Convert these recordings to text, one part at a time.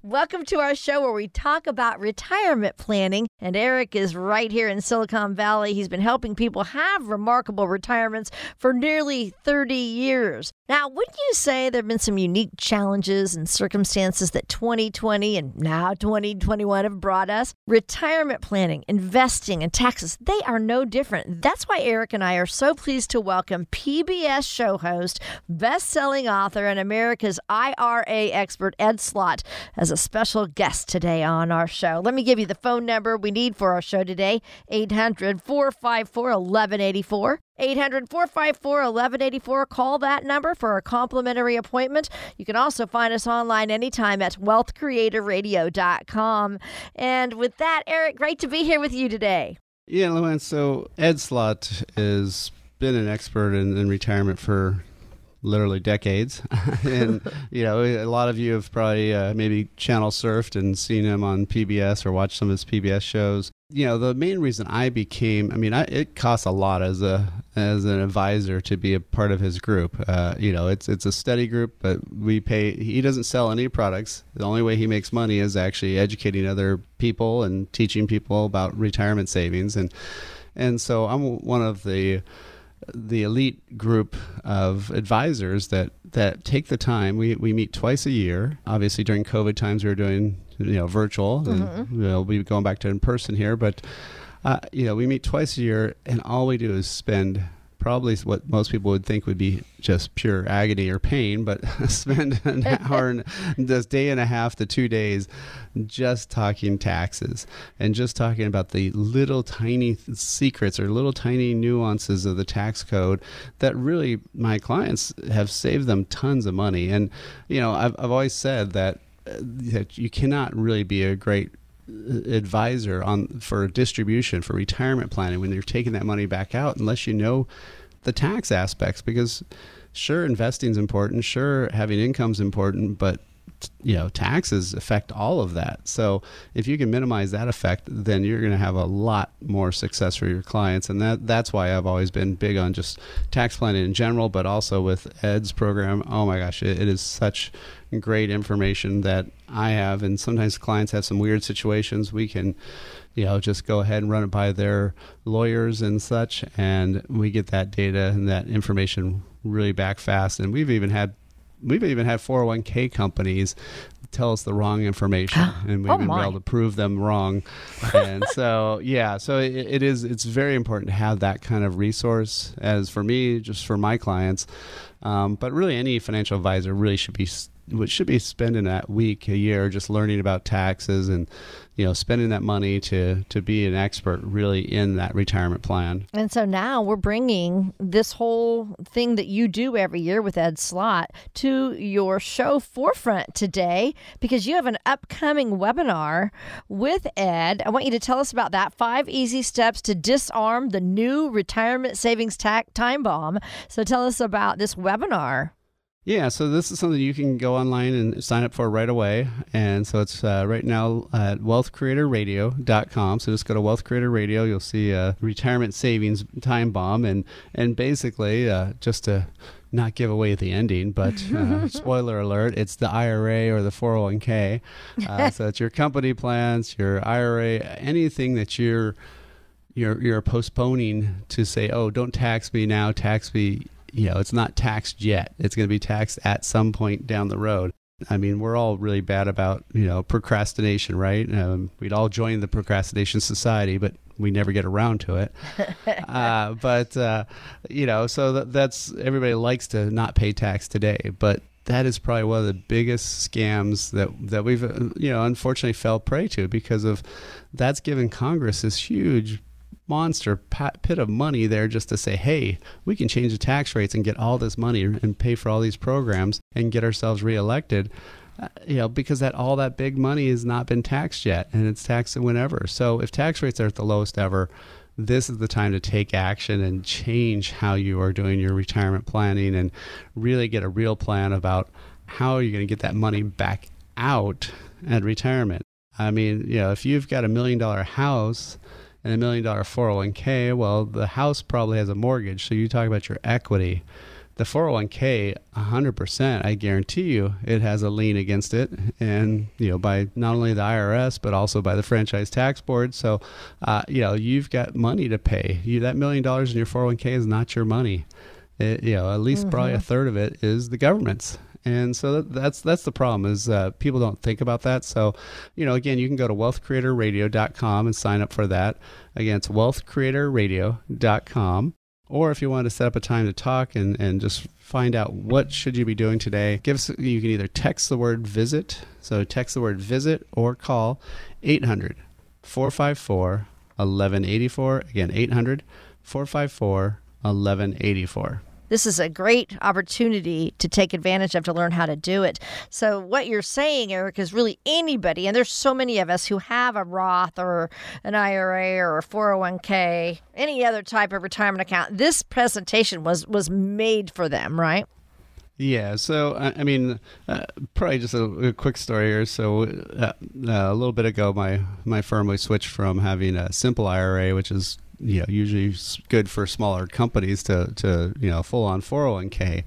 Welcome to our show where we talk about retirement planning. And Eric is right here in Silicon Valley. He's been helping people have remarkable retirements for nearly 30 years. Now, wouldn't you say there have been some unique challenges and circumstances that 2020 and now 2021 have brought us? Retirement planning, investing, and taxes, they are no different. That's why Eric and I are so pleased to welcome PBS show host, best-selling author, and America's IRA expert, Ed Slott, as a special guest today on our show. Let me give you the phone number we need for our show today, 800-454-1184. 800-454-1184. Call that number for a complimentary appointment. You can also find us online anytime at wealthcreatorradio.com. And with that, Eric, great to be here with you today. Yeah, Luann, so Ed Slott has been an expert in retirement for literally decades. And, a lot of you have probably maybe channel surfed and seen him on PBS or watched some of his PBS shows. The main reason I became, it costs a lot as an advisor to be a part of his group. It's a steady group, but he doesn't sell any products. The only way he makes money is actually educating other people and teaching people about retirement savings. And so I'm one of the elite group of advisors that take the time. We meet twice a year. Obviously, during COVID times, we were doing virtual, and we'll be going back to in person here. But we meet twice a year, and all we do is spend probably what most people would think would be just pure agony or pain, but spend an hour and this day and a half to 2 days just talking taxes and just talking about the little tiny secrets or little tiny nuances of the tax code that really my clients have saved them tons of money. And, I've always said that you cannot really be a great advisor for distribution, for retirement planning when you're taking that money back out unless you know the tax aspects, because sure, investing is important, sure, having income is important, but taxes affect all of that. So if you can minimize that effect, then you're going to have a lot more success for your clients. And that's why I've always been big on just tax planning in general, but also with Ed's program. Oh my gosh, it is such great information that I have. And sometimes clients have some weird situations. We can just go ahead and run it by their lawyers and such, and we get that data and that information really back fast. And we've even had 401k companies tell us the wrong information, and we've been able to prove them wrong. And so, it's very important to have that kind of resource, as for me, just for my clients. But really, any financial advisor really should be spending that week, a year, just learning about taxes and, spending that money to be an expert really in that retirement plan. And so now we're bringing this whole thing that you do every year with Ed Slott to your show forefront today, because you have an upcoming webinar with Ed. I want you to tell us about that. 5 easy steps to disarm the new retirement savings time bomb. So tell us about this webinar. Yeah, so this is something you can go online and sign up for right away. And so it's right now at wealthcreatorradio.com. So just go to Wealth Creator Radio. You'll see retirement savings time bomb. And basically, just to not give away the ending, but spoiler alert, it's the IRA or the 401k. So it's your company plans, your IRA, anything that you're postponing to say, oh, don't tax me now, tax me. It's not taxed yet. It's going to be taxed at some point down the road. We're all really bad about, procrastination, right? We'd all join the procrastination society, but we never get around to it. So that's, everybody likes to not pay tax today, but that is probably one of the biggest scams that we've, unfortunately fell prey to, because of that's given Congress this huge monster pit of money there just to say, hey, we can change the tax rates and get all this money and pay for all these programs and get ourselves reelected, because all that big money has not been taxed yet, and it's taxed whenever. So if tax rates are at the lowest ever, this is the time to take action and change how you are doing your retirement planning and really get a real plan about how you're going to get that money back out at retirement. If you've got $1 million house and $1 million 401k, well, the house probably has a mortgage. So you talk about your equity. The 401k, 100%, I guarantee you, it has a lien against it, and by not only the IRS but also by the Franchise Tax Board. So, you've got money to pay. That $1 million in your 401k is not your money. At least probably a third of it is the government's. And so that's the problem is people don't think about that. So, again, you can go to wealthcreatorradio.com and sign up for that. Again, it's wealthcreatorradio.com. Or if you want to set up a time to talk and just find out what should you be doing today, you can either text the word visit. So text the word visit or call 800-454-1184. Again, 800-454-1184. This is a great opportunity to take advantage of, to learn how to do it. So what you're saying, Eric, is really anybody, and there's so many of us who have a Roth or an IRA or a 401k, any other type of retirement account. This presentation was made for them, right? Yeah. So, probably just a quick story here. So a little bit ago, my firm, we switched from having a simple IRA, which is usually good for smaller companies, to full-on 401k.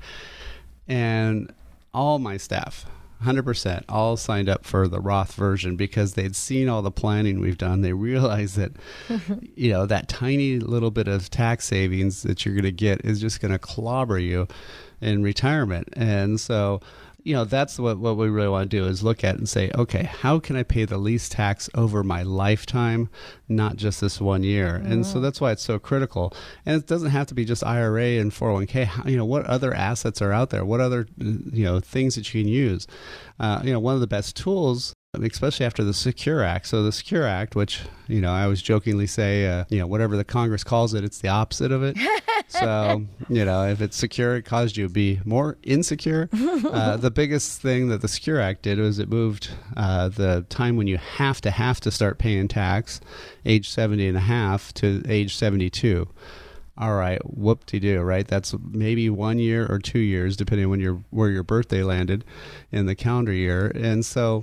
And all my staff, 100%, all signed up for the Roth version because they'd seen all the planning we've done. They realized that, that tiny little bit of tax savings that you're going to get is just going to clobber you in retirement. And so, that's what we really want to do, is look at and say, okay, how can I pay the least tax over my lifetime, not just this 1 year? And so that's why it's so critical. And it doesn't have to be just IRA and 401k. What other assets are out there? What other, things that you can use? One of the best tools, especially after the Secure Act. So the Secure Act, which, I always jokingly say, whatever the Congress calls it, it's the opposite of it. So, if it's secure, it caused you to be more insecure. The biggest thing that the Secure Act did was it moved the time when you have to start paying tax, age 70 and a half, to age 72. All right, whoop-de-doo, right? That's maybe 1 year or 2 years, depending on where your birthday landed in the calendar year. And so,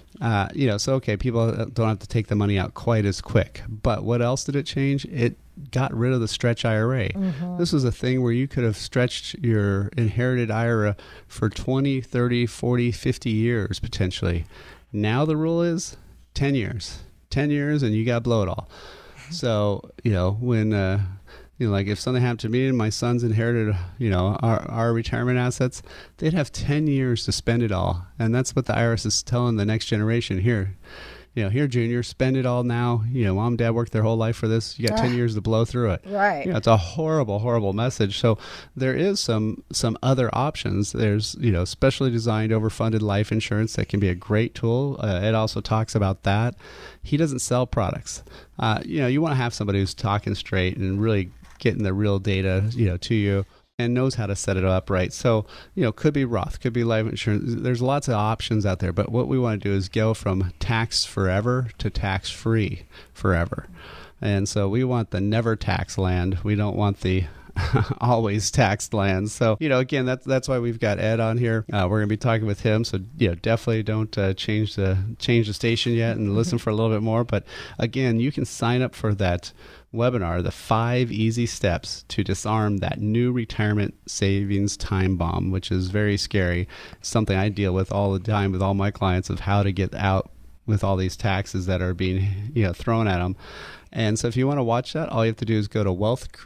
okay, people don't have to take the money out quite as quick. But what else did it change? It got rid of the stretch IRA. This was a thing where you could have stretched your inherited IRA for 20, 30, 40, 50 years potentially. Now the rule is 10 years. 10 years and you got to blow it all. So, when like if something happened to me and my sons inherited, our retirement assets, they'd have 10 years to spend it all. And that's what the IRS is telling the next generation. Here, Junior, spend it all now. Mom and dad worked their whole life for this. You got 10 years to blow through it. Right. It's a horrible, horrible message. So there is some other options. There's, specially designed overfunded life insurance that can be a great tool. Ed also talks about that. He doesn't sell products. You want to have somebody who's talking straight and really getting the real data, to you, and knows how to set it up right. So, could be Roth, could be life insurance. There's lots of options out there, but what we want to do is go from tax forever to tax free forever. And so we want the never tax land. We don't want the always taxed land. So, again, that's why we've got Ed on here. We're going to be talking with him. So, definitely don't change the station yet and listen for a little bit more. But again, you can sign up for that webinar, the 5 easy steps to disarm that new retirement savings time bomb, which is very scary. It's something I deal with all the time with all my clients, of how to get out with all these taxes that are being thrown at them. And so if you want to watch that, all you have to do is go to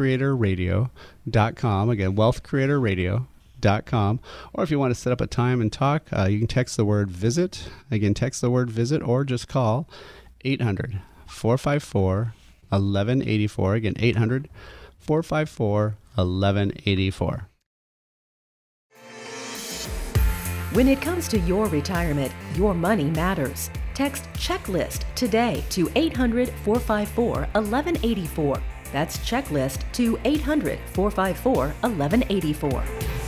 wealthcreatorradio.com. Again, wealthcreatorradio.com. Or if you want to set up a time and talk, you can text the word visit. Again, text the word visit, or just call 800-454-1184. Again, 800-454-1184. When it comes to your retirement, your money matters. Text checklist today to 800-454-1184. That's checklist to 800-454-1184.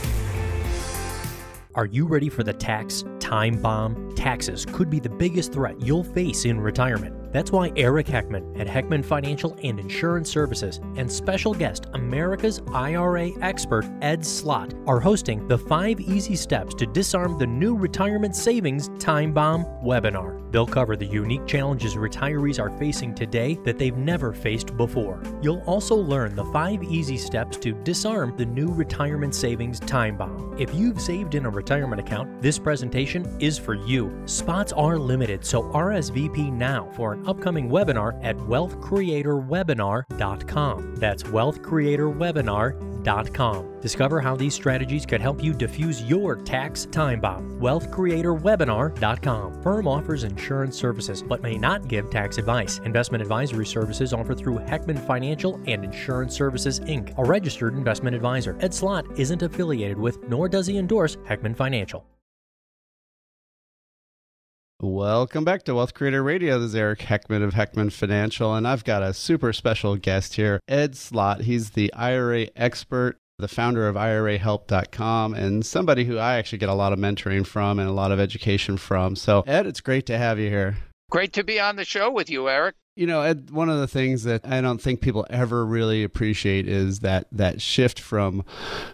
Are you ready for the tax time bomb? Taxes could be the biggest threat you'll face in retirement. That's why Eric Heckman at Heckman Financial and Insurance Services and special guest America's IRA expert Ed Slott are hosting the 5 Easy Steps to Disarm the New Retirement Savings Time Bomb webinar. They'll cover the unique challenges retirees are facing today that they've never faced before. You'll also learn the 5 easy steps to disarm the new retirement savings time bomb. If you've saved in a retirement account, this presentation is for you. Spots are limited, so RSVP now for an upcoming webinar at wealthcreatorwebinar.com. That's wealthcreatorwebinar.com. Discover how these strategies could help you diffuse your tax time bomb. wealthcreatorwebinar.com. Firm offers insurance services but may not give tax advice. Investment advisory services offered through Heckman Financial and Insurance Services, Inc., a registered investment advisor. Ed Slott isn't affiliated with, nor does he endorse, Heckman Financial. Welcome back to Wealth Creator Radio. This is Eric Heckman of Heckman Financial, and I've got a super special guest here, Ed Slott. He's the IRA expert, the founder of IRAhelp.com, and somebody who I actually get a lot of mentoring from and a lot of education from. So, Ed, it's great to have you here. Great to be on the show with you, Eric. You know, Ed, one of the things that I don't think people ever really appreciate is that shift from,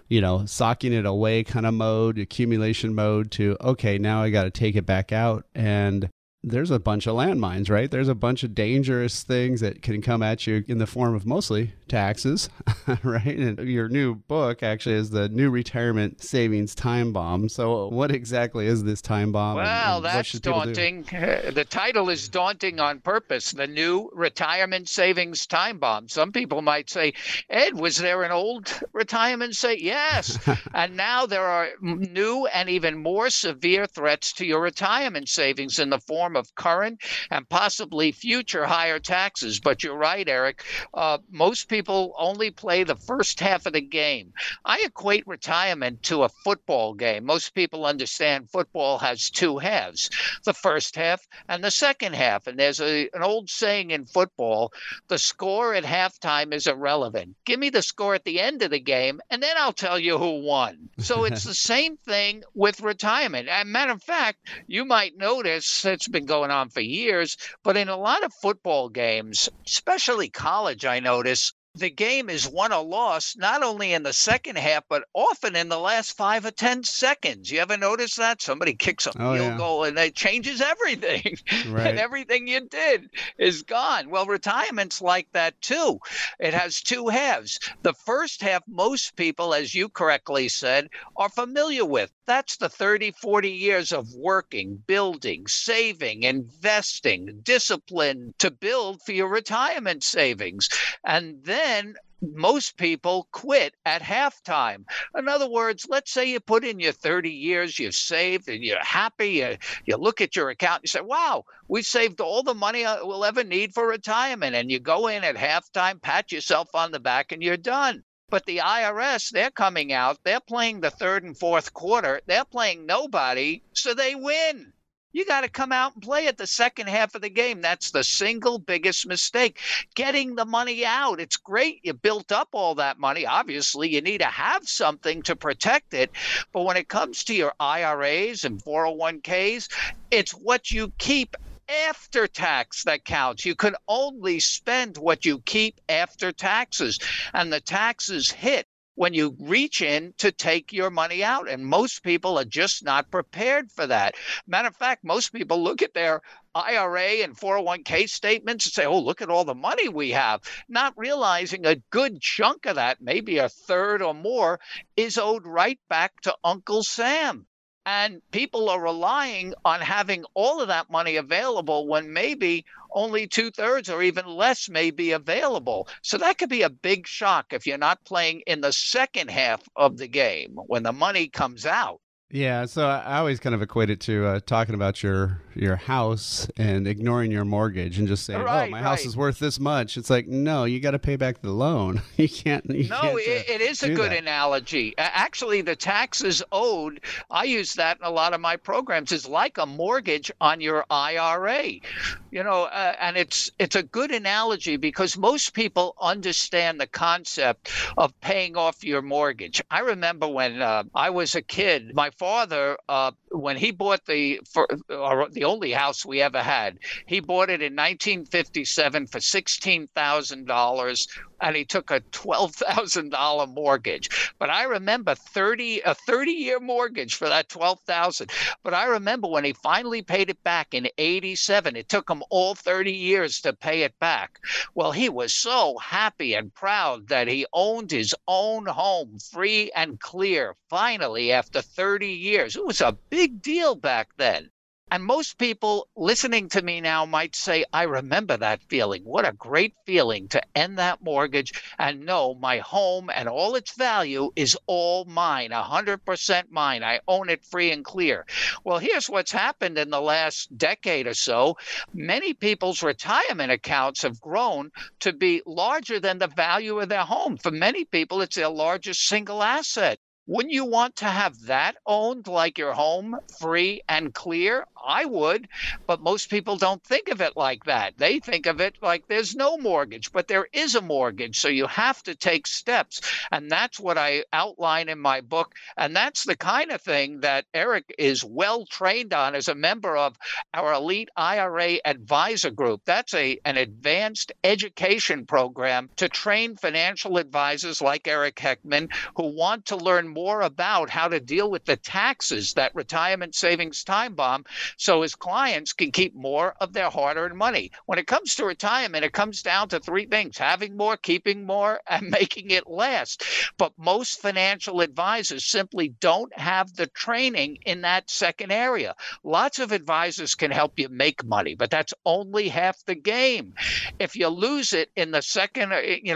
socking it away kind of mode, accumulation mode, to, okay, now I got to take it back out. And there's a bunch of landmines, right? There's a bunch of dangerous things that can come at you in the form of mostly taxes, right? And your new book actually is the New Retirement Savings Time Bomb. So what exactly is this time bomb? Well, that's daunting. The title is daunting on purpose, the New Retirement Savings Time Bomb. Some people might say, Ed, was there an old retirement savings? Yes. And now there are new and even more severe threats to your retirement savings in the form of current and possibly future higher taxes. But you're right, Eric. Most people only play the first half of the game. I equate retirement to a football game. Most people understand football has 2 halves, the first half and the second half. And there's an old saying in football, the score at halftime is irrelevant. Give me the score at the end of the game, and then I'll tell you who won. So it's the same thing with retirement. As a matter of fact, you might notice it's been going on for years, but in a lot of football games, especially college, I notice, the game is won or lost not only in the second half, but often in the last 5 or 10 seconds. You ever notice that? Somebody kicks a field goal and it changes everything. Right. And everything you did is gone. Well, retirement's like that too. It has 2 halves. The first half, most people, as you correctly said, are familiar with. That's the 30, 40 years of working, building, saving, investing, discipline to build for your retirement savings. And then most people quit at halftime. In other words, let's say you put in your 30 years, you've saved, and you're happy. You look at your account and you say, wow, we saved all the money we'll ever need for retirement. And you go in at halftime, pat yourself on the back, and you're done. But the IRS, they're coming out. They're playing the third and fourth quarter. They're playing nobody, so they win. You got to come out and play at the second half of the game. That's the single biggest mistake. Getting the money out. It's great. You built up all that money. Obviously, you need to have something to protect it. But when it comes to your IRAs and 401ks, it's what you keep after tax that counts. You can only spend what you keep after taxes, and the taxes hit when you reach in to take your money out. And most people are just not prepared for that. Matter of fact, most people look at their IRA and 401k statements and say, oh, look at all the money we have, not realizing a good chunk of that, maybe a third or more, is owed right back to Uncle Sam. And people are relying on having all of that money available when maybe only 2/3 or even less may be available. So that could be a big shock if you're not playing in the second half of the game when the money comes out. Yeah, so I always kind of equate it to talking about your house and ignoring your mortgage and just saying, "Oh, my house is worth this much." It's like, no, you got to pay back the loan. You can't. It is a good analogy. Actually, the taxes owed, I use that in a lot of my programs, is like a mortgage on your IRA. And it's a good analogy because most people understand the concept of paying off your mortgage. I remember when I was a kid, my father, when he bought the only house we ever had, he bought it in 1957 for $16,000, and he took a $12,000 mortgage. But I remember a 30-year mortgage for that $12,000. But I remember when he finally paid it back in '87, it took him all 30 years to pay it back. Well, he was so happy and proud that he owned his own home, free and clear, finally, after 30 years. It was a big deal back then. And most people listening to me now might say, I remember that feeling. What a great feeling to end that mortgage and know my home and all its value is all mine, 100% mine. I own it free and clear. Well, here's what's happened in the last decade or so. Many people's retirement accounts have grown to be larger than the value of their home. For many people, it's their largest single asset. Wouldn't you want to have that owned like your home, free and clear? I would, but most people don't think of it like that. They think of it like there's no mortgage, but there is a mortgage. So you have to take steps. And that's what I outline in my book. And that's the kind of thing that Eric is well trained on as a member of our elite IRA advisor group. That's an advanced education program to train financial advisors like Eric Heckman who want to learn more about how to deal with the taxes that retirement savings time bomb so his clients can keep more of their hard-earned money. When it comes to retirement, it comes down to three things: having more, keeping more, and making it last. But most financial advisors simply don't have the training in that second area. Lots of advisors can help you make money, but that's only half the game. If you lose it in the second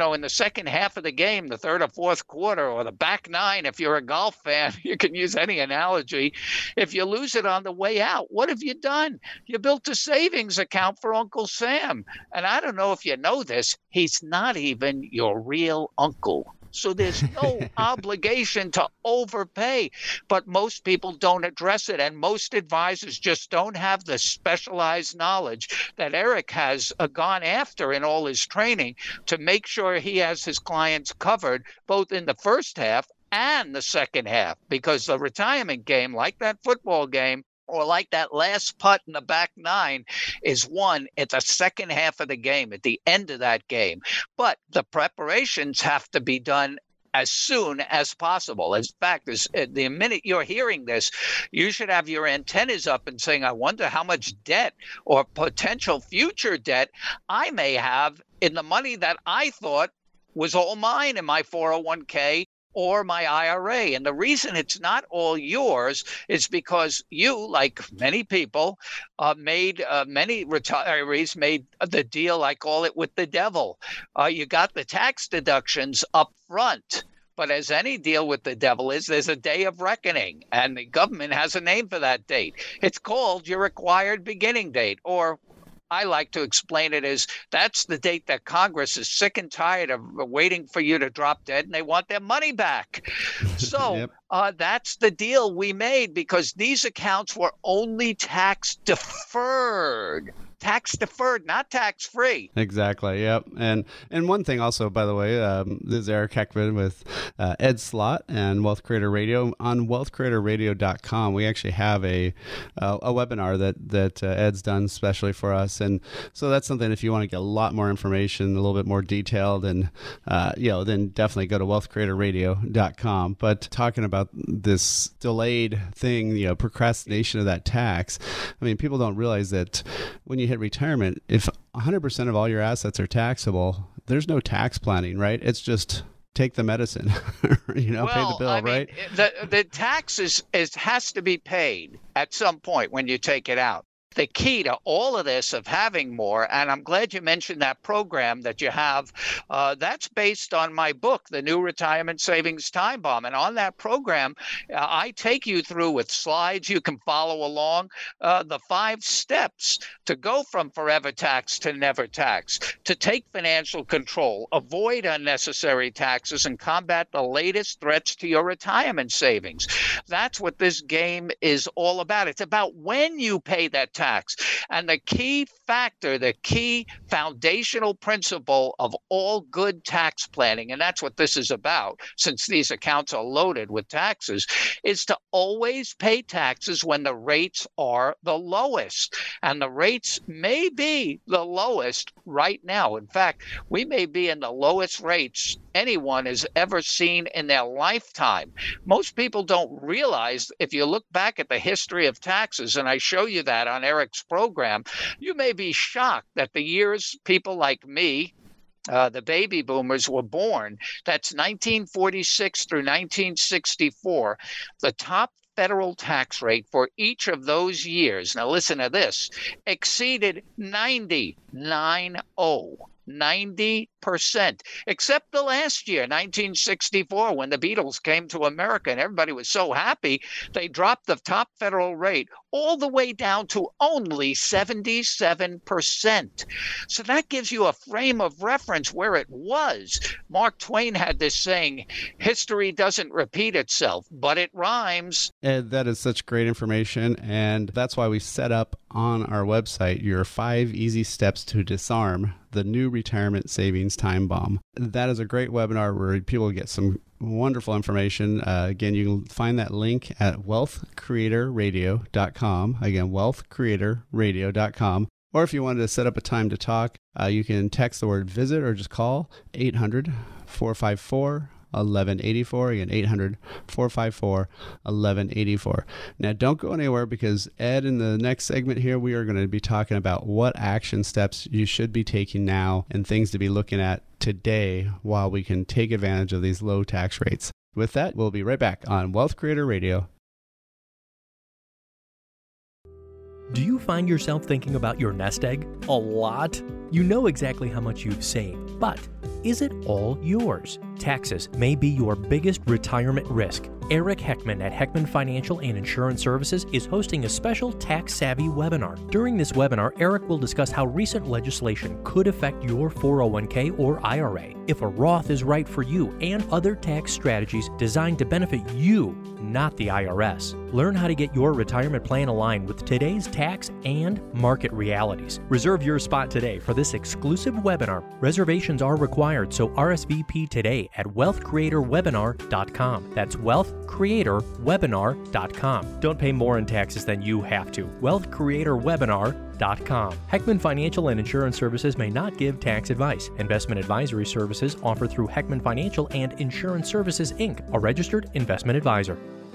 half of the game, the third or fourth quarter, or the back nine, if you're a golf fan, you can use any analogy. If you lose it on the way out, what have you done? You built a savings account for Uncle Sam. And I don't know if you know this, he's not even your real uncle. So there's no obligation to overpay. But most people don't address it. And most advisors just don't have the specialized knowledge that Eric has gone after in all his training to make sure he has his clients covered both in the first half and the second half. Because the retirement game, like that football game, or like that last putt in the back nine, is won at the second half of the game, at the end of that game. But the preparations have to be done as soon as possible. In fact, the minute you're hearing this, you should have your antennas up and saying, I wonder how much debt or potential future debt I may have in the money that I thought was all mine in my 401k or my IRA. And the reason it's not all yours is because you, like many people, many retirees made the deal, I call it, with the devil. You got the tax deductions up front. But as any deal with the devil is, there's a day of reckoning, and the government has a name for that date. It's called your required beginning date, or I like to explain it as that's the date that Congress is sick and tired of waiting for you to drop dead, and they want their money back. So yep. That's the deal we made, because these accounts were only tax deferred. Tax deferred, not tax free. Exactly. Yep. And one thing also, by the way, this is Eric Heckman with Ed Slott and Wealth Creator Radio. On wealthcreatorradio.com, we actually have a webinar that Ed's done specially for us, and so that's something if you want to get a lot more information, a little bit more detailed, and then definitely go to wealthcreatorradio.com. But talking about this delayed thing, procrastination of that tax. I mean, people don't realize that when you hit retirement, if 100% of all your assets are taxable, there's no tax planning, right? It's just take the medicine, pay the bill, right? The tax has to be paid at some point when you take it out. The key to all of this of having more, and I'm glad you mentioned that program that you have, that's based on my book, The New Retirement Savings Time Bomb. And on that program, I take you through with slides. You can follow along the 5 steps to go from forever tax to never tax, to take financial control, avoid unnecessary taxes, and combat the latest threats to your retirement savings. That's what this game is all about. It's about when you pay that tax. And the key fact, they're the key foundational principle of all good tax planning. And that's what this is about, since these accounts are loaded with taxes, is to always pay taxes when the rates are the lowest. And the rates may be the lowest right now. In fact, we may be in the lowest rates anyone has ever seen in their lifetime. Most people don't realize, if you look back at the history of taxes, and I show you that on Eric's program, you may be shocked that the years people like me, the baby boomers, were born, that's 1946 through 1964, the top federal tax rate for each of those years, now listen to this, exceeded 90%, except the last year, 1964, when the Beatles came to America and everybody was so happy, they dropped the top federal rate all the way down to only 77%. So that gives you a frame of reference where it was. Mark Twain had this saying, history doesn't repeat itself, but it rhymes. And that is such great information, and that's why we set up on our website your 5 easy steps to disarm the new retirement savings time bomb. That is a great webinar where people get some wonderful information. Again, you can find that link at wealthcreatorradio.com. Again, wealthcreatorradio.com. Or if you wanted to set up a time to talk, you can text the word visit or just call 800-454-1184. 1184. Again, 800-454-1184. Now, don't go anywhere, because Ed, in the next segment here, we are going to be talking about what action steps you should be taking now and things to be looking at today while we can take advantage of these low tax rates. With that, we'll be right back on Wealth Creator Radio. Do you find yourself thinking about your nest egg a lot? You know exactly how much you've saved, but is it all yours? Taxes may be your biggest retirement risk. Eric Heckman at Heckman Financial and Insurance Services is hosting a special tax-savvy webinar. During this webinar, Eric will discuss how recent legislation could affect your 401k or IRA, if a Roth is right for you, and other tax strategies designed to benefit you, not the IRS. Learn how to get your retirement plan aligned with today's tax and market realities. Reserve your spot today for this exclusive webinar. Reservations are required, so RSVP today at wealthcreatorwebinar.com. That's wealthcreatorwebinar.com. Don't pay more in taxes than you have to. wealthcreatorwebinar.com. Heckman Financial and Insurance Services may not give tax advice. Investment advisory services offered through Heckman Financial and Insurance Services, Inc., a registered investment advisor.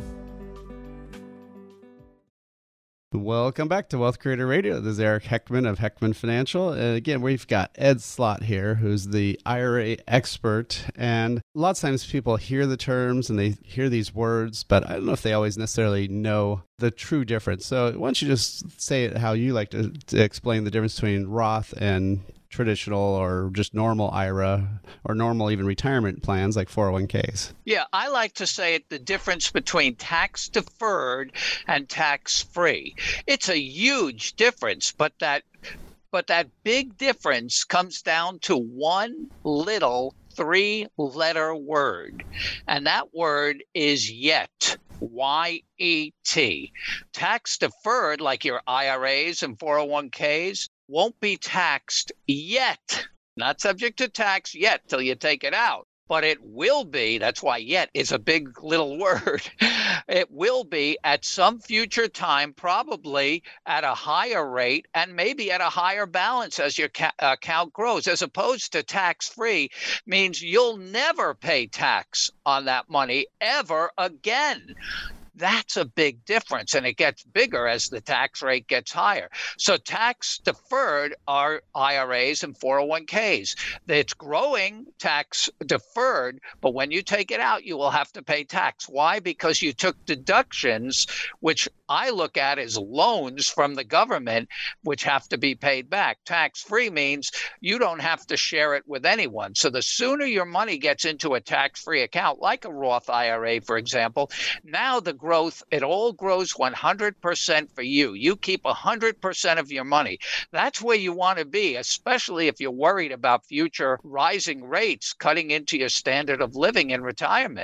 Welcome back to Wealth Creator Radio. This is Eric Heckman of Heckman Financial. And again, we've got Ed Slott here, who's the IRA expert. And lots of times people hear the terms and they hear these words, but I don't know if they always necessarily know the true difference. So why don't you just say it how you like to explain the difference between Roth and traditional or just normal IRA or normal even retirement plans like 401ks? Yeah, I like to say it, the difference between tax deferred and tax free. It's a huge difference, but that big difference comes down to one little 3-letter word, and that word is yet. Y-E-T. Tax deferred, like your IRAs and 401ks, won't be taxed yet. Not subject to tax yet till you take it out. But it will be, that's why yet is a big little word. It will be at some future time, probably at a higher rate and maybe at a higher balance as your account grows, as opposed to tax-free means you'll never pay tax on that money ever again. That's a big difference, and it gets bigger as the tax rate gets higher. So tax deferred are IRAs and 401ks. It's growing tax deferred, but when you take it out, you will have to pay tax. Why? Because you took deductions, which I look at as loans from the government, which have to be paid back. Tax-free means you don't have to share it with anyone. So the sooner your money gets into a tax-free account, like a Roth IRA, for example, now the growth, it all grows 100% for you. You keep 100% of your money. That's where you want to be, especially if you're worried about future rising rates cutting into your standard of living in retirement.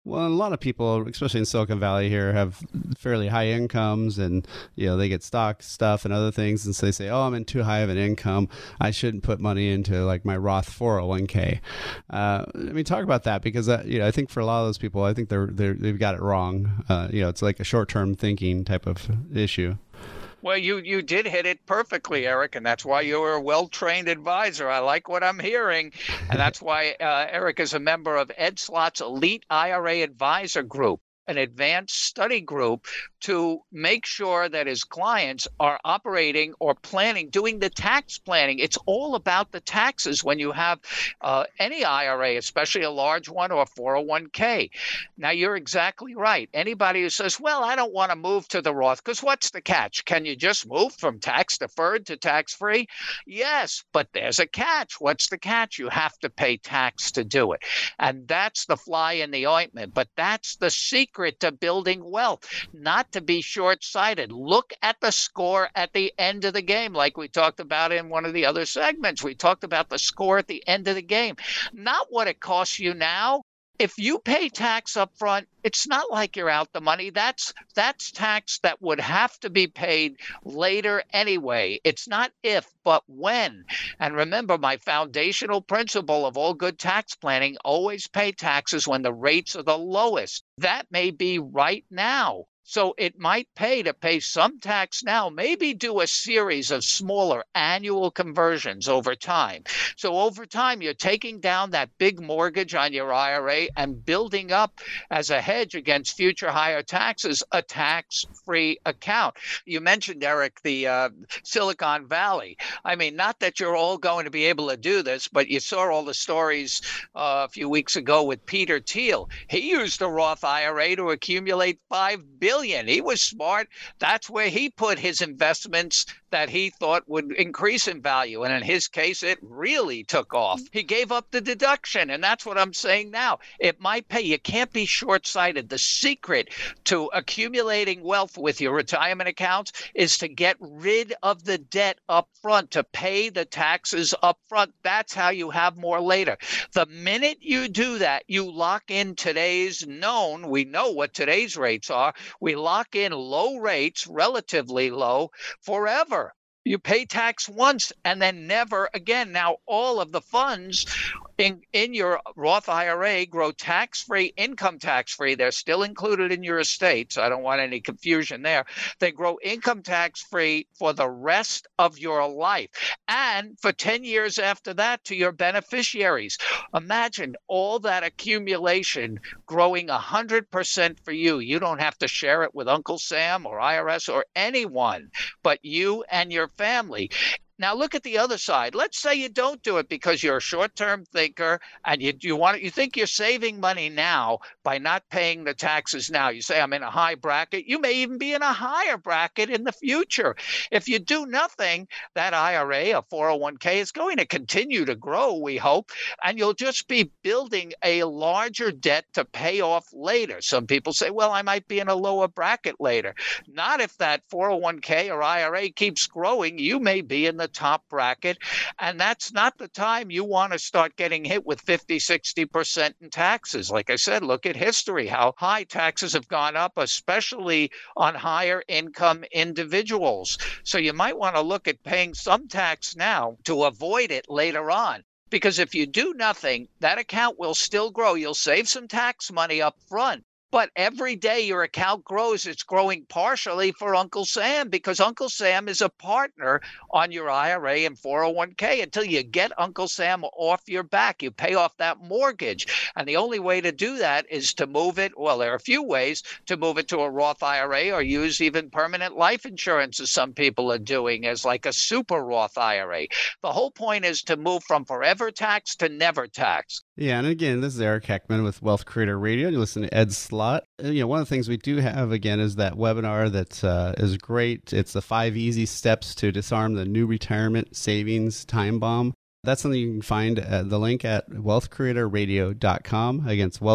Well, a lot of people, especially in Silicon Valley here, have fairly high incomes, and they get stock stuff and other things, and so they say, "Oh, I'm in too high of an income. I shouldn't put money into like my Roth 401k." Talk about that, because I think for a lot of those people, I think they've got it wrong. It's like a short-term thinking type of issue. Well, you did hit it perfectly, Eric, and that's why you're a well-trained advisor. I like what I'm hearing, and that's why Eric is a member of Ed Slott's Elite IRA Advisor Group, an advanced study group to make sure that his clients are operating or planning, doing the tax planning. It's all about the taxes when you have any IRA, especially a large one or 401k. Now, you're exactly right. Anybody who says, well, I don't want to move to the Roth, because what's the catch? Can you just move from tax deferred to tax free? Yes, but there's a catch. What's the catch? You have to pay tax to do it. And that's the fly in the ointment. But that's the secret to building wealth, not to be short-sighted. Look at the score at the end of the game, like we talked about in one of the other segments. We talked about the score at the end of the game, not what it costs you now. If you pay tax up front, it's not like you're out the money. That's tax that would have to be paid later anyway. It's not if, but when. And remember, my foundational principle of all good tax planning, always pay taxes when the rates are the lowest. That may be right now. So it might pay to pay some tax now, maybe do a series of smaller annual conversions over time. So over time, you're taking down that big mortgage on your IRA and building up as a hedge against future higher taxes, a tax-free account. You mentioned, Eric, the Silicon Valley. Not that you're all going to be able to do this, but you saw all the stories a few weeks ago with Peter Thiel. He used a Roth IRA to accumulate $5 billion. He was smart. That's where he put his investments that he thought would increase in value. And in his case, it really took off. He gave up the deduction. And that's what I'm saying now. It might pay. You can't be short-sighted. The secret to accumulating wealth with your retirement accounts is to get rid of the debt up front, to pay the taxes up front. That's how you have more later. The minute you do that, you lock in today's known. We know what today's rates are. We lock in low rates, relatively low, forever. You pay tax once and then never again. Now, all of the funds in your Roth IRA grow tax-free, income tax-free. They're still included in your estate, so I don't want any confusion there. They grow income tax-free for the rest of your life and for 10 years after that to your beneficiaries. Imagine all that accumulation growing 100% for you. You don't have to share it with Uncle Sam or IRS or anyone, but you and your family. Now look at the other side. Let's say you don't do it because you're a short-term thinker and you think you're saving money now by not paying the taxes now. You say, I'm in a high bracket. You may even be in a higher bracket in the future. If you do nothing, that IRA, a 401k, is going to continue to grow, we hope, and you'll just be building a larger debt to pay off later. Some people say, well, I might be in a lower bracket later. Not if that 401k or IRA keeps growing. You may be in the top bracket, and that's not the time you want to start getting hit with 50-60% in taxes. Like I said, look at history, how high taxes have gone up, especially on higher income individuals. So you might want to look at paying some tax now to avoid it later on. Because if you do nothing, that account will still grow. You'll save some tax money up front. But every day your account grows, it's growing partially for Uncle Sam, because Uncle Sam is a partner on your IRA and 401k until you get Uncle Sam off your back. You pay off that mortgage. And the only way to do that is to move it. Well, there are a few ways to move it to a Roth IRA or use even permanent life insurance, as some people are doing, as like a super Roth IRA. The whole point is to move from forever tax to never tax. Yeah, and again, this is Eric Heckman with Wealth Creator Radio. You listen to Ed Slott. One of the things we do have, again, is that webinar that is great. It's the 5 easy steps to disarm the new retirement savings time bomb. That's something you can find at the link at wealthcreatorradio.com. Again, it's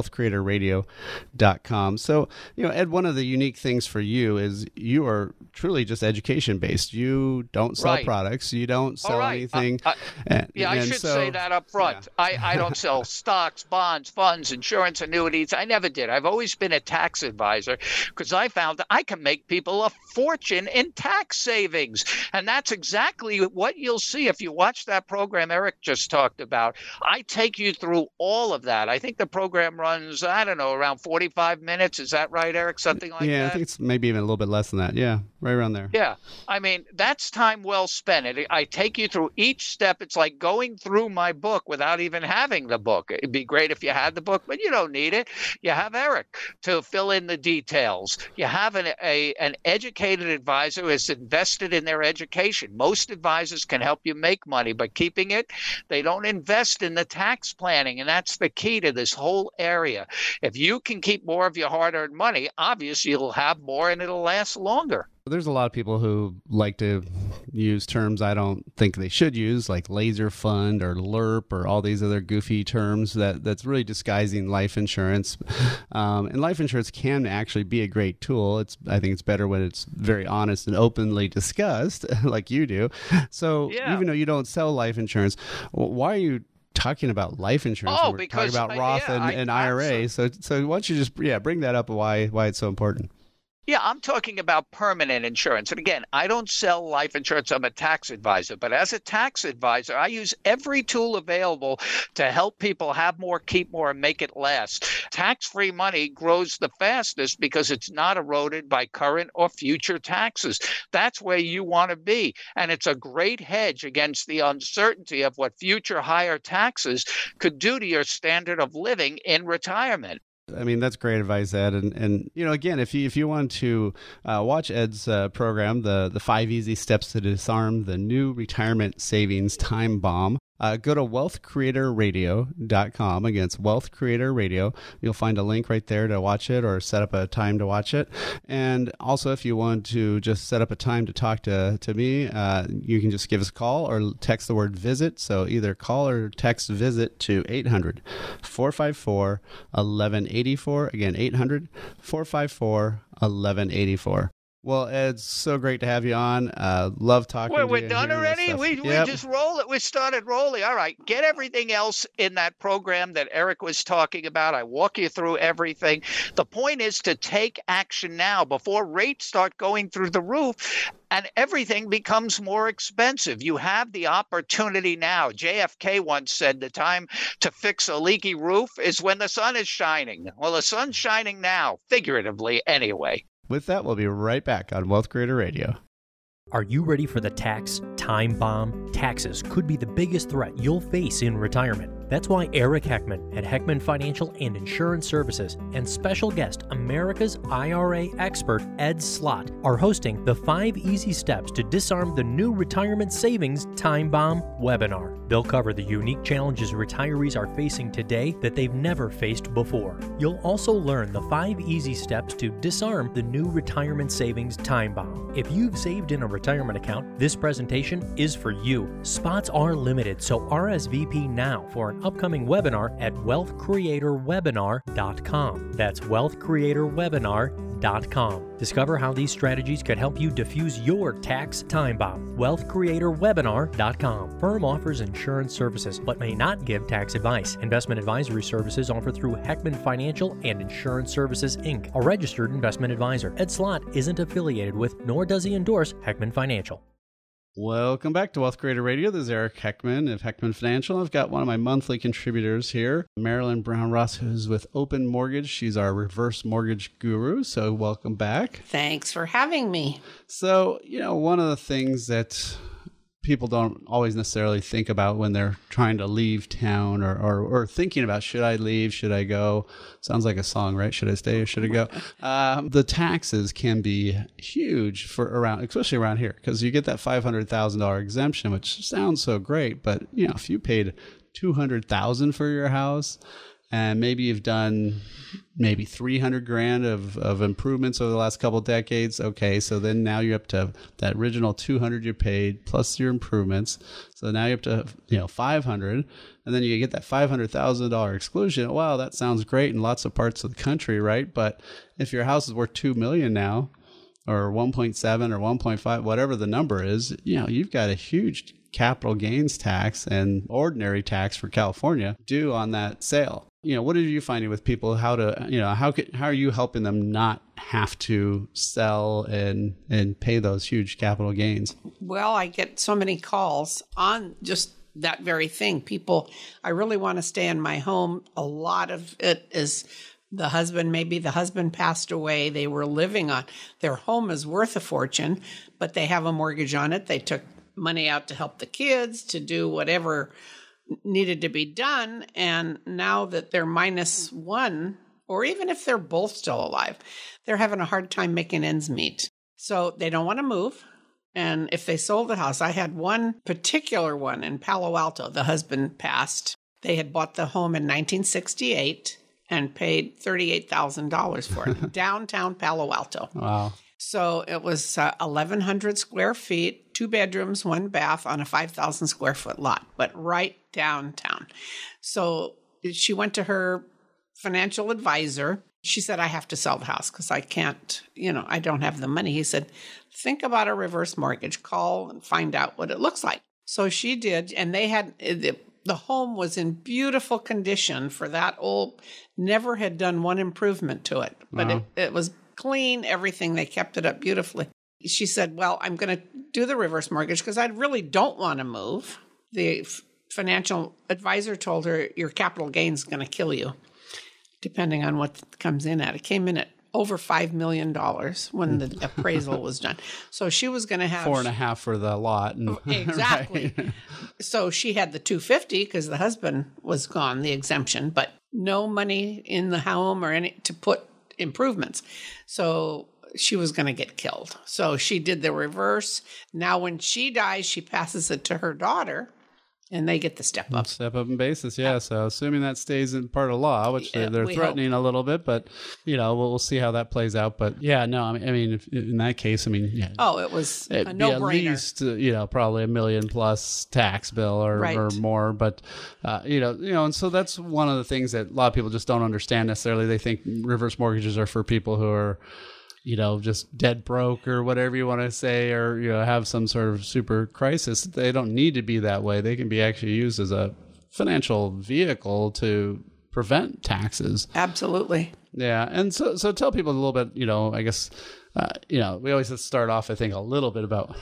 wealthcreatorradio.com. So, Ed, one of the unique things for you is you are truly just education based. You don't sell products. You don't sell anything. I should say that up front. Yeah. I don't sell stocks, bonds, funds, insurance, annuities. I never did. I've always been a tax advisor because I found that I can make people a fortune in tax savings. And that's exactly what you'll see if you watch that program Eric just talked about. I take you through all of that. I think the program runs, around 45 minutes. Is that right, Eric? Something like that? Yeah, I think it's maybe even a little bit less than that. Yeah, right around there. Yeah. I mean, that's time well spent. I take you through each step. It's like going through my book without even having the book. It'd be great if you had the book, but you don't need it. You have Eric to fill in the details. You have an educated advisor who is invested in their education. Most advisors can help you make money, but keeping it, they don't invest in the tax planning, and that's the key to this whole area. If you can keep more of your hard-earned money, obviously you'll have more and it'll last longer. There's a lot of people who like to use terms I don't think they should use, like laser fund or LERP or all these other goofy terms that's really disguising life insurance. And life insurance can actually be a great tool. I think it's better when it's very honest and openly discussed, like you do. So even though you don't sell life insurance, why are you talking about life insurance? We're talking about Roth and IRA. So why don't you just bring that up, why it's so important? Yeah, I'm talking about permanent insurance. And again, I don't sell life insurance. I'm a tax advisor. But as a tax advisor, I use every tool available to help people have more, keep more, and make it last. Tax-free money grows the fastest because it's not eroded by current or future taxes. That's where you want to be. And it's a great hedge against the uncertainty of what future higher taxes could do to your standard of living in retirement. I mean, that's great advice, Ed. And again, if you want to watch Ed's program, the 5 Easy Steps to Disarm the New Retirement Savings Time Bomb, go to wealthcreatorradio.com. Again, it's Wealth Creator Radio. You'll find a link right there to watch it or set up a time to watch it. And also, if you want to just set up a time to talk to me, you can just give us a call or text the word visit. So either call or text visit to 800-454-1184. Again, 800-454-1184. Well, Ed, so great to have you on. Love talking to you. We're done already? We just roll it. We started rolling. All right. Get everything else in that program that Eric was talking about. I walk you through everything. The point is to take action now before rates start going through the roof and everything becomes more expensive. You have the opportunity now. JFK once said the time to fix a leaky roof is when the sun is shining. Well, the sun's shining now, figuratively anyway. With that, we'll be right back on Wealth Creator Radio. Are you ready for the tax time bomb? Taxes could be the biggest threat you'll face in retirement. That's why Eric Heckman at Heckman Financial and Insurance Services and special guest America's IRA expert Ed Slott are hosting the 5 Easy Steps to Disarm the New Retirement Savings Time Bomb webinar. They'll cover the unique challenges retirees are facing today that they've never faced before. You'll also learn the 5 easy steps to disarm the new retirement savings time bomb. If you've saved in a retirement account, this presentation is for you. Spots are limited, so RSVP now for an upcoming webinar at wealthcreatorwebinar.com. That's wealthcreatorwebinar.com. Discover how these strategies could help you diffuse your tax time bomb. wealthcreatorwebinar.com. Firm offers insurance services but may not give tax advice. Investment advisory services offered through Heckman Financial and Insurance Services, Inc., a registered investment advisor. Ed Slott isn't affiliated with, nor does he endorse, Heckman Financial. Welcome back to Wealth Creator Radio. This is Eric Heckman of Heckman Financial. I've got one of my monthly contributors here, Marilyn Brown Ross, who's with Open Mortgage. She's our reverse mortgage guru. So welcome back. Thanks for having me. So, one of the things that people don't always necessarily think about when they're trying to leave town or thinking about, should I leave, should I go? Sounds like a song, right? Should I stay or should I go? The taxes can be huge especially around here, because you get that $500,000 exemption, which sounds so great. But, if you paid $200,000 for your house, and maybe you've done maybe 300 grand of improvements over the last couple of decades. Okay, so then now you're up to that original 200 you paid plus your improvements. So now you're up to 500, and then you get that $500,000 exclusion. Wow, that sounds great in lots of parts of the country, right? But if your house is worth $2 million now, or 1.7 or 1.5, whatever the number is, you've got a huge capital gains tax and ordinary tax for California due on that sale. What are you finding with people? How are you helping them not have to sell and pay those huge capital gains? Well, I get so many calls on just that very thing. People, I really want to stay in my home. A lot of it is maybe the husband passed away. They were living on, their home is worth a fortune, but they have a mortgage on it. They took money out to help the kids, to do whatever needed to be done. And now that they're -1, or even if they're both still alive, they're having a hard time making ends meet. So they don't want to move. And if they sold the house, I had one particular one in Palo Alto. The husband passed. They had bought the home in 1968 and paid $38,000 for it. Downtown Palo Alto. Wow. So it was 1,100 square feet, 2 bedrooms, 1 bath on a 5,000 square foot lot, but right downtown. So she went to her financial advisor. She said, I have to sell the house because I can't, I don't have the money. He said, think about a reverse mortgage. Call and find out what it looks like. So she did, and they had, the home was in beautiful condition for that old, never had done one improvement to it, but Wow. it was clean, everything. They kept it up beautifully. She said, well, I'm going to do the reverse mortgage because I really don't want to move. The financial advisor told her your capital gain is going to kill you, depending on what comes in at. It came in at over $5 million when the appraisal was done. So she was going to have 4.5 for the lot. Exactly. Right. So she had the $250 because the husband was gone, the exemption, but no money in the home or any to put improvements. So she was going to get killed. So she did the reverse. Now when she dies, she passes it to her daughter, and they get the step up. Step up in basis, yeah. So assuming that stays in part of law, which they're threatening a little bit, but we'll see how that plays out. But yeah, no, I mean, if, in that case, yeah. Oh, it was a It'd no-brainer. be at least, probably $1 million plus tax bill or more. But, and so that's one of the things that a lot of people just don't understand necessarily. They think reverse mortgages are for people who are, just dead broke or whatever you want to say, or, have some sort of super crisis. They don't need to be that way. They can be actually used as a financial vehicle to prevent taxes. Absolutely. Yeah. And so tell people a little bit, I guess, we always start off, I think, a little bit about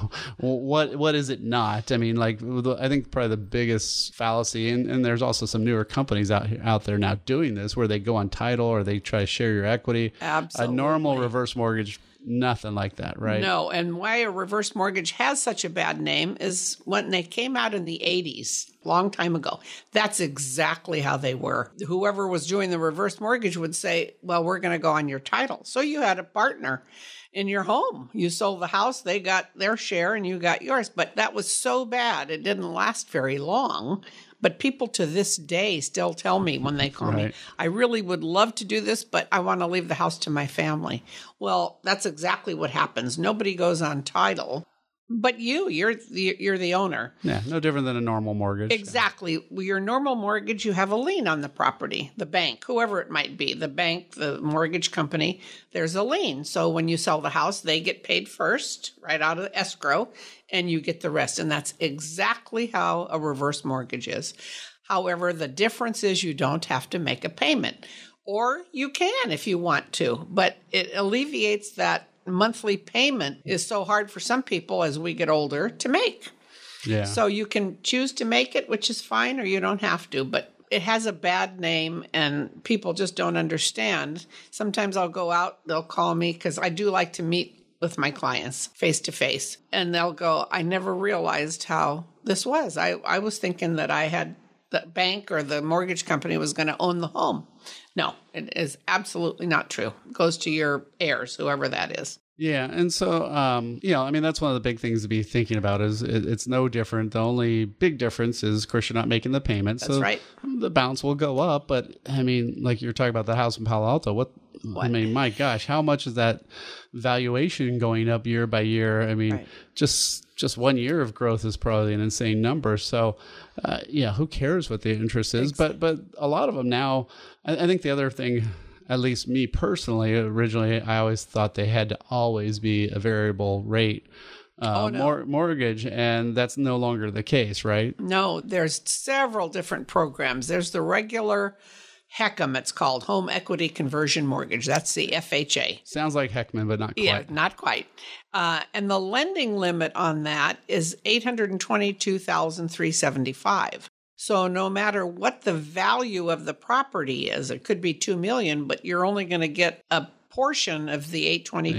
what is it not? I mean, I think probably the biggest fallacy, and there's also some newer companies out there now doing this, where they go on title or they try to share your equity. Absolutely. A normal reverse mortgage, nothing like that, right? No, and why a reverse mortgage has such a bad name is when they came out in the 80s, long time ago, that's exactly how they were. Whoever was doing the reverse mortgage would say, well, we're going to go on your title. So you had a partner in your home. You sold the house, they got their share, and you got yours. But that was so bad, it didn't last very long. But people to this day still tell me when they call me, I really would love to do this, but I want to leave the house to my family. Well, that's exactly what happens. Nobody goes on title, but you're the owner. Yeah, no different than a normal mortgage. Exactly. Your normal mortgage, you have a lien on the property, the bank, whoever it might be, the bank, the mortgage company, there's a lien. So when you sell the house, they get paid first, right out of the escrow, and you get the rest. And that's exactly how a reverse mortgage is. However, the difference is you don't have to make a payment, or you can if you want to, but it alleviates that monthly payment is so hard for some people as we get older to make. Yeah. So you can choose to make it, which is fine, or you don't have to, but it has a bad name and people just don't understand. Sometimes I'll go out, they'll call me because I do like to meet with my clients face to face, and they'll go, I never realized how this was. I was thinking that I had the bank or the mortgage company was going to own the home. No, it is absolutely not true. It goes to your heirs, whoever that is. Yeah. And so, I mean, that's one of the big things to be thinking about is it's no different. The only big difference is, of course, you're not making the payment. That's right. The balance will go up. But I mean, like you're talking about the house in Palo Alto, I mean, my gosh, how much is that valuation going up year by year? I mean, just 1 year of growth is probably an insane number. So, who cares what the interest is? Exactly. But a lot of them now, I think the other thing, at least me personally, originally, I always thought they had to always be a variable rate mortgage, and that's no longer the case, right? No, there's several different programs. There's the regular HECM, it's called Home Equity Conversion Mortgage. That's the FHA. Sounds like Heckman, but not quite. Yeah, not quite. And the lending limit on that is $822,375. So no matter what the value of the property is, it could be $2 million, but you're only going to get a portion of the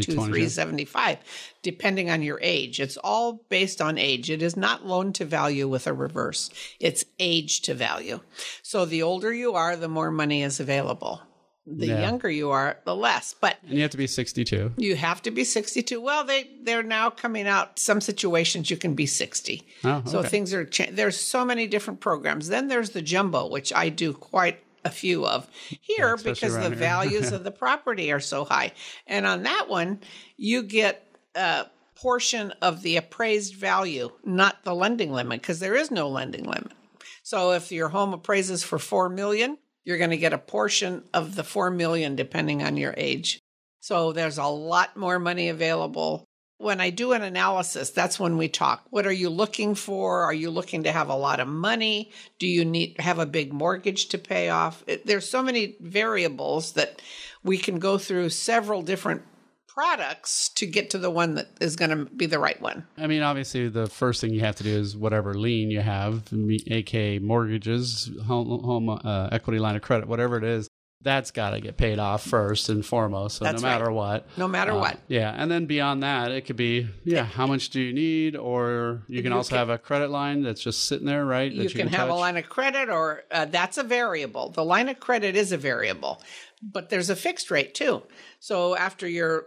$822,375, depending on your age. It's all based on age. It is not loan to value with a reverse. It's age to value. So the older you are, the more money is available. The younger you are, the less. And you have to be 62. You have to be 62. Well, they're now coming out. Some situations you can be 60. Oh, okay. So things are there's so many different programs. Then there's the jumbo, which I do quite a few of here because the values of the property are so high. And on that one, you get a portion of the appraised value, not the lending limit, because there is no lending limit. So if your home appraises for $4 million, you're going to get a portion of the $4 million depending on your age. So there's a lot more money available. When I do an analysis, that's when we talk. What are you looking for? Are you looking to have a lot of money? Do you need to have a big mortgage to pay off? There's so many variables that we can go through several different products to get to the one that is going to be the right one. I mean, obviously, the first thing you have to do is whatever lien you have, aka mortgages, home equity line of credit, whatever it is. That's got to get paid off first and foremost. So that's no matter what. No matter what. Yeah. And then beyond that, it could be, how much do you need? Or you can also have a credit line that's just sitting there, right? You can have a line of credit, or that's a variable. The line of credit is a variable, but there's a fixed rate too. So after your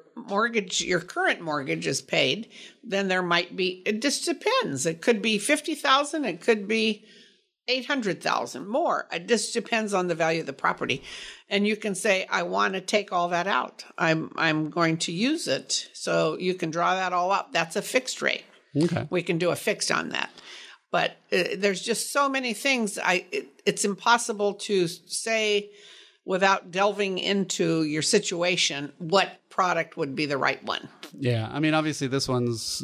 current mortgage is paid, then there might be, it just depends. It could be $50,000. It could be $800,000 more. It just depends on the value of the property. And you can say, I want to take all that out. I'm going to use it. So you can draw that all up. That's a fixed rate. Okay. We can do a fixed on that. But there's just so many things. It's impossible to say without delving into your situation what product would be the right one. Yeah. I mean, obviously this one's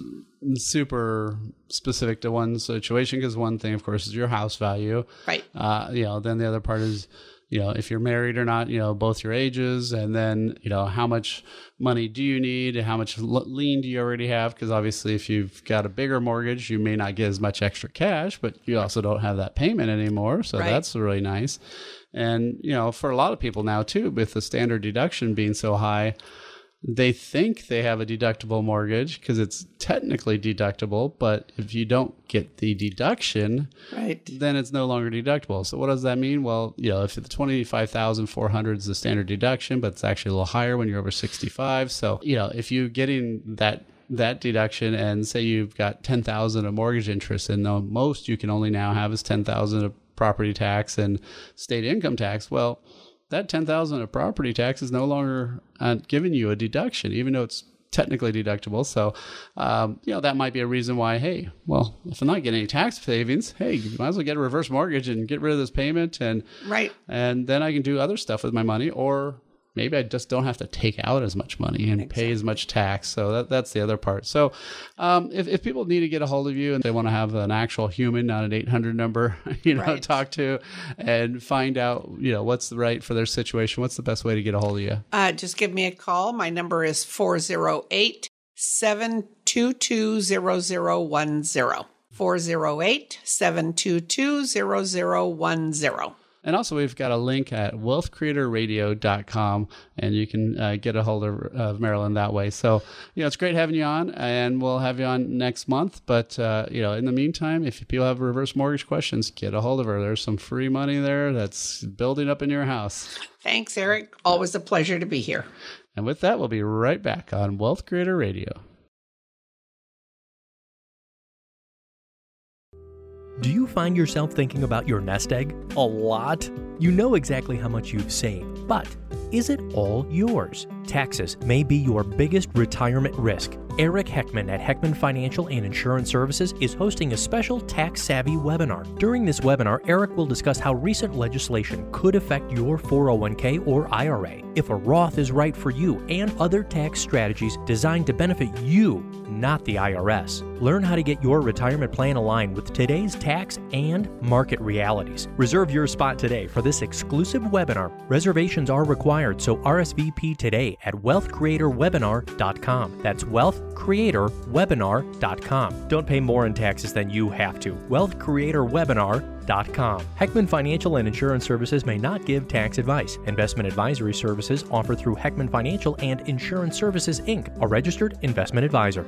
super specific to one situation because one thing, of course, is your house value. Right. Then the other part is, if you're married or not, both your ages, and then, how much money do you need? How much lien do you already have? Because obviously if you've got a bigger mortgage, you may not get as much extra cash, but you also don't have that payment anymore. So that's really nice. And, for a lot of people now too, with the standard deduction being so high, they think they have a deductible mortgage because it's technically deductible, but if you don't get the deduction, then it's no longer deductible. So what does that mean? Well, if the $25,400 is the standard deduction, but it's actually a little higher when you're over 65. So, if you're getting that deduction and say you've got $10,000 of mortgage interest, and the most you can only now have is $10,000 of property tax and state income tax. Well, that $10,000 of property tax is no longer giving you a deduction, even though it's technically deductible. So, that might be a reason why, hey, well, if I'm not getting any tax savings, hey, you might as well get a reverse mortgage and get rid of this payment. And then I can do other stuff with my money, or maybe I just don't have to take out as much money and pay as much tax. So that's the other part. So if people need to get a hold of you and they want to have an actual human, not an 800 number, talk to and find out, what's right for their situation, what's the best way to get a hold of you? Just give me a call. My number is 408-722-0010. 408-722-0010. And also, we've got a link at wealthcreatorradio.com, and you can get a hold of Marilyn that way. So, it's great having you on, and we'll have you on next month. But, in the meantime, if people have reverse mortgage questions, get a hold of her. There's some free money there that's building up in your house. Thanks, Eric. Always a pleasure to be here. And with that, we'll be right back on Wealth Creator Radio. Do you find yourself thinking about your nest egg a lot? You know exactly how much you've saved, but is it all yours? Taxes may be your biggest retirement risk. Eric Heckman at Heckman Financial and Insurance Services is hosting a special tax-savvy webinar. During this webinar, Eric will discuss how recent legislation could affect your 401k or IRA, if a Roth is right for you, and other tax strategies designed to benefit you, not the IRS. Learn how to get your retirement plan aligned with today's tax and market realities. Reserve your spot today for this exclusive webinar. Reservations are required, so RSVP today at wealthcreatorwebinar.com. That's wealthcreatorwebinar.com. Don't pay more in taxes than you have to. wealthcreatorwebinar.com. Heckman Financial and Insurance Services may not give tax advice. Investment advisory services offered through Heckman Financial and Insurance Services, Inc., a registered investment advisor.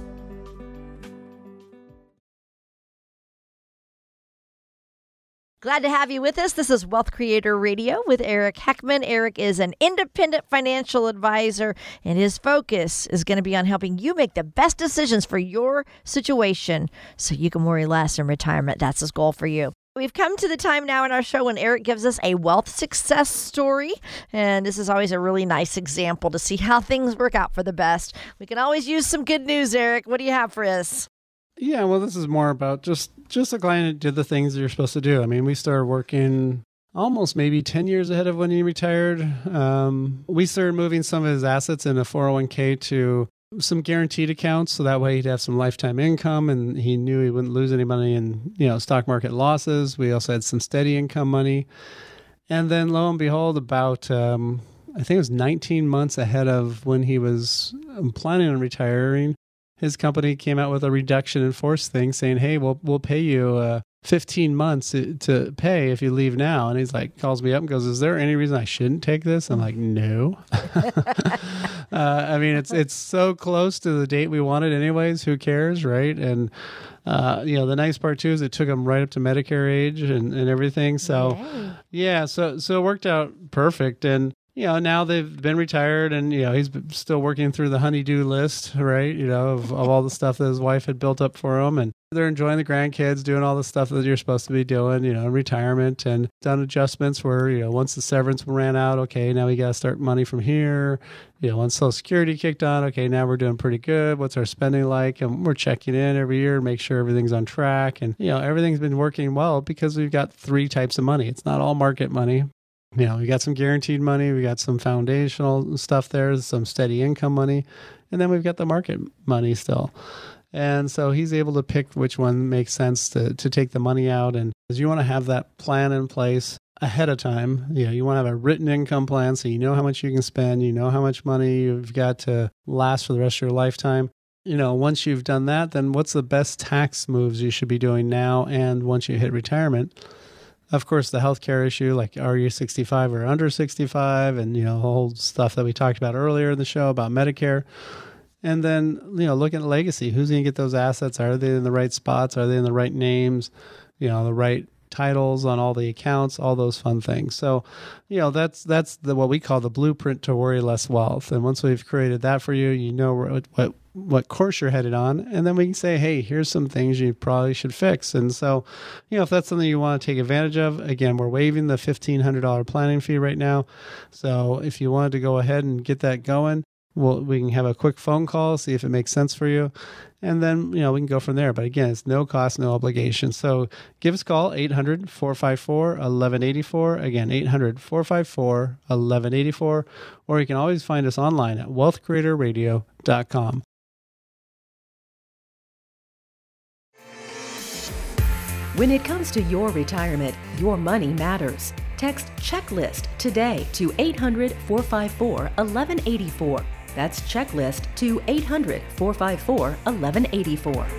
Glad to have you with us. This is Wealth Creator Radio with Eric Heckman. Eric is an independent financial advisor, and his focus is going to be on helping you make the best decisions for your situation so you can worry less in retirement. That's his goal for you. We've come to the time now in our show when Eric gives us a wealth success story, and this is always a really nice example to see how things work out for the best. We can always use some good news, Eric. What do you have for us? Yeah, well, this is more about just a client that did the things that you're supposed to do. I mean, we started working almost maybe 10 years ahead of when he retired. We started moving some of his assets in a 401k to some guaranteed accounts, so that way he'd have some lifetime income, and he knew he wouldn't lose any money in stock market losses. We also had some steady income money. And then lo and behold, about I think it was 19 months ahead of when he was planning on retiring, his company came out with a reduction in force thing saying, hey, we'll pay you 15 months to pay if you leave now. And he's like, calls me up and goes, is there any reason I shouldn't take this? I'm like, no. I mean, it's so close to the date we wanted anyways. Who cares, right? And, the nice part too is it took him right up to Medicare age and everything. So, yeah, so it worked out perfect. And, now they've been retired and, he's still working through the honey-do list, right? Of all the stuff that his wife had built up for him. And they're enjoying the grandkids, doing all the stuff that you're supposed to be doing, in retirement, and done adjustments where, once the severance ran out, okay, now we got to start money from here. Once Social Security kicked on, okay, now we're doing pretty good. What's our spending like? And we're checking in every year, make sure everything's on track. And, everything's been working well because we've got three types of money. It's not all market money. We got some guaranteed money, we got some foundational stuff there, some steady income money, and then we've got the market money still. And so he's able to pick which one makes sense to take the money out. And you want to have that plan in place ahead of time. You want to have a written income plan so you know how much you can spend, you know how much money you've got to last for the rest of your lifetime. Once you've done that, then what's the best tax moves you should be doing now and once you hit retirement? Of course, the healthcare issue, like are you 65 or under 65, and the whole stuff that we talked about earlier in the show about Medicare. And then, look at legacy. Who's going to get those assets? Are they in the right spots? Are they in the right names? The right titles on all the accounts, all those fun things. So, that's what we call the blueprint to worry less wealth. And once we've created that for you, you know what course you're headed on. And then we can say, hey, here's some things you probably should fix. And so, if that's something you want to take advantage of, again, we're waiving the $1,500 planning fee right now. So if you wanted to go ahead and get that going, we can have a quick phone call, see if it makes sense for you. And then, we can go from there. But again, it's no cost, no obligation. So give us a call, 800-454-1184. Again, 800-454-1184. Or you can always find us online at wealthcreatorradio.com. When it comes to your retirement, your money matters. Text CHECKLIST today to 800-454-1184. That's CHECKLIST to 800-454-1184.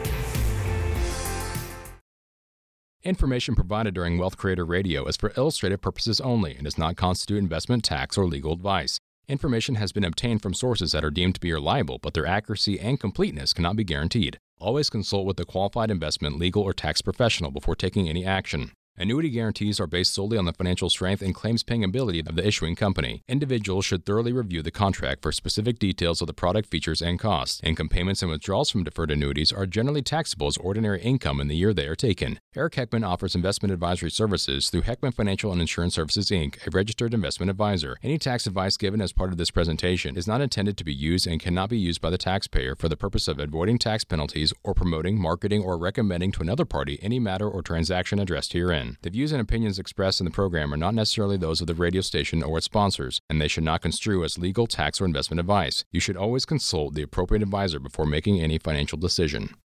Information provided during Wealth Creator Radio is for illustrative purposes only and does not constitute investment, tax, or legal advice. Information has been obtained from sources that are deemed to be reliable, but their accuracy and completeness cannot be guaranteed. Always consult with a qualified investment, legal, or tax professional before taking any action. Annuity guarantees are based solely on the financial strength and claims-paying ability of the issuing company. Individuals should thoroughly review the contract for specific details of the product features and costs. Income payments and withdrawals from deferred annuities are generally taxable as ordinary income in the year they are taken. Eric Heckman offers investment advisory services through Heckman Financial and Insurance Services, Inc., a registered investment advisor. Any tax advice given as part of this presentation is not intended to be used and cannot be used by the taxpayer for the purpose of avoiding tax penalties or promoting, marketing, or recommending to another party any matter or transaction addressed herein. The views and opinions expressed in the program are not necessarily those of the radio station or its sponsors, and they should not construe as legal, tax, or investment advice. You should always consult the appropriate advisor before making any financial decision.